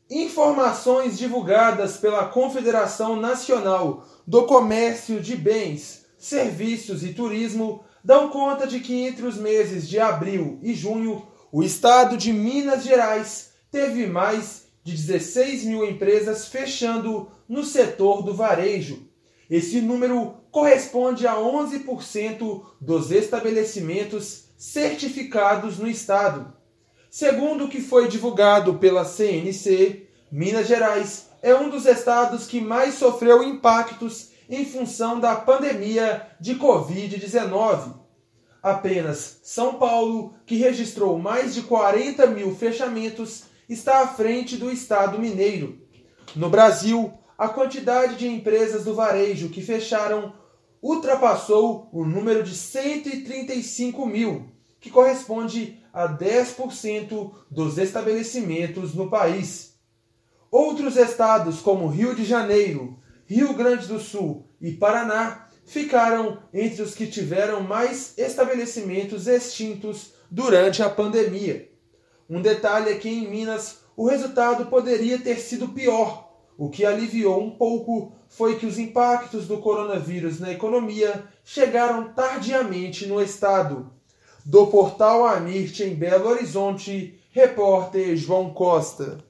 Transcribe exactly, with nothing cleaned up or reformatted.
Informações divulgadas pela Confederação Nacional do Comércio de Bens, Serviços e Turismo dão conta de que entre os meses de abril e junho, o estado de Minas Gerais teve mais de dezesseis mil empresas fechando no setor do varejo. Esse número corresponde a onze por cento dos estabelecimentos certificados no estado. Segundo o que foi divulgado pela C N C, Minas Gerais é um dos estados que mais sofreu impactos em função da pandemia de covid dezenove. Apenas São Paulo, que registrou mais de quarenta mil fechamentos, está à frente do estado mineiro. No Brasil, a quantidade de empresas do varejo que fecharam ultrapassou o número de cento e trinta e cinco mil, que corresponde a dez por cento dos estabelecimentos no país. Outros estados como Rio de Janeiro, Rio Grande do Sul e Paraná ficaram entre os que tiveram mais estabelecimentos extintos durante a pandemia. Um detalhe é que em Minas o resultado poderia ter sido pior. O que aliviou um pouco foi que os impactos do coronavírus na economia chegaram tardiamente no estado. Do portal Amirte em Belo Horizonte, repórter João Costa.